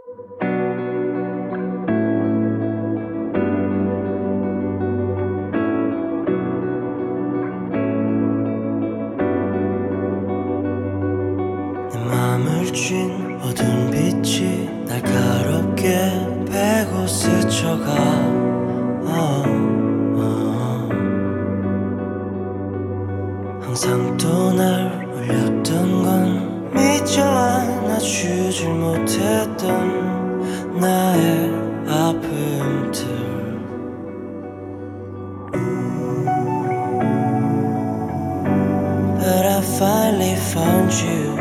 맘을 쥔 어두운 빛이 날카롭게 베고 스쳐가 항상 또 날 울렸던 건 미처 안아주질 못했던 나의 아픔들. But I finally found you.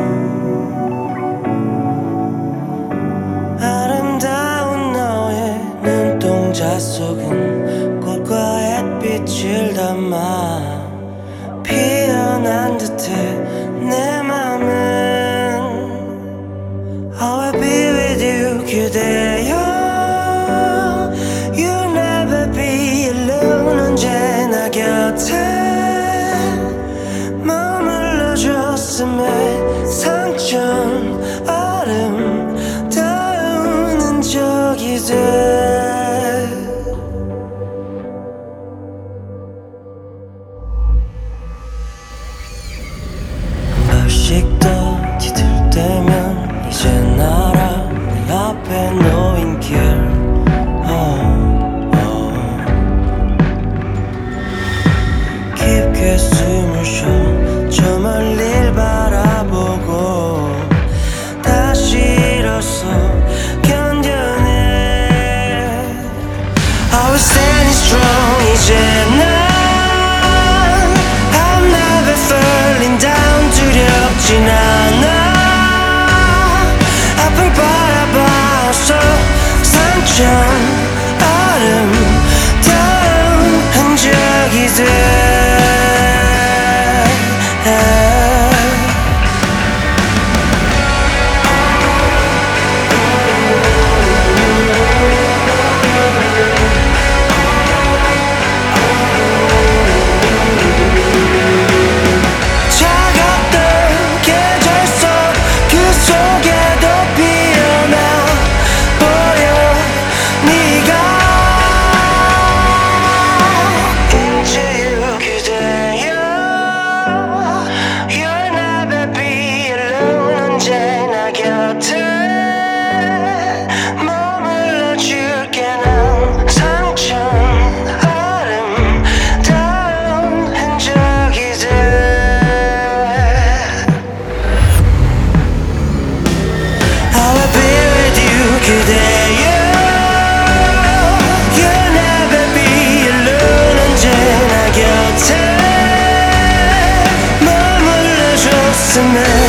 아름다운 너의 눈동자 속은 꽃과 햇빛을 담아 피어난 듯해 내 맘은. I will be with you 그대여. You'll never be alone. 언제나 곁에 머물러줬음에 상처는 아름다운 흔적이 돼. 한 발씩 더 뒤틀대면 이젠 알아 내 앞에 놓인 길. 깊게 숨을 쉬어 저 멀리를 바라보고 다시 일어서 견뎌내. I was standing strong 이제 난 I'm never falling down. 두렵진 않아. 앞을 바라봐서 상처는 아름다운 흔적이 돼. 머물러줬으면